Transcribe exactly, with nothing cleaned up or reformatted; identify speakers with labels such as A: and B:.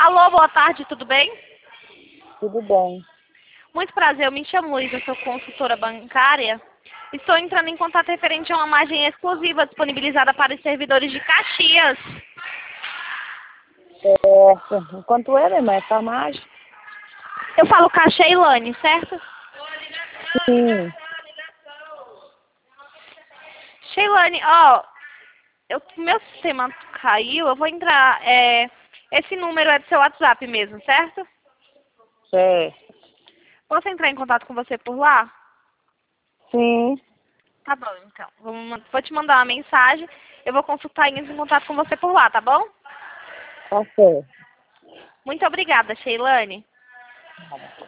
A: Alô, boa tarde, tudo bem?
B: Tudo bem.
A: Muito prazer, eu me chamo Luísa, sou consultora bancária. Estou entrando em contato referente a uma margem exclusiva disponibilizada para os servidores de Caxias.
B: Certo. Quanto é, minha irmã? Essa margem?
A: Eu falo com a Sheilane, certo?
B: Sim.
A: Sheilane, ó, eu, meu sistema caiu, eu vou entrar. É, esse número é do seu WhatsApp mesmo, certo?
B: Certo.
A: Posso entrar em contato com você por lá?
B: Sim.
A: Tá bom, então. Vou, ma- vou te mandar uma mensagem. Eu vou consultar e entro em contato com você por lá, tá bom?
B: Tá certo.
A: Muito obrigada, Sheilane.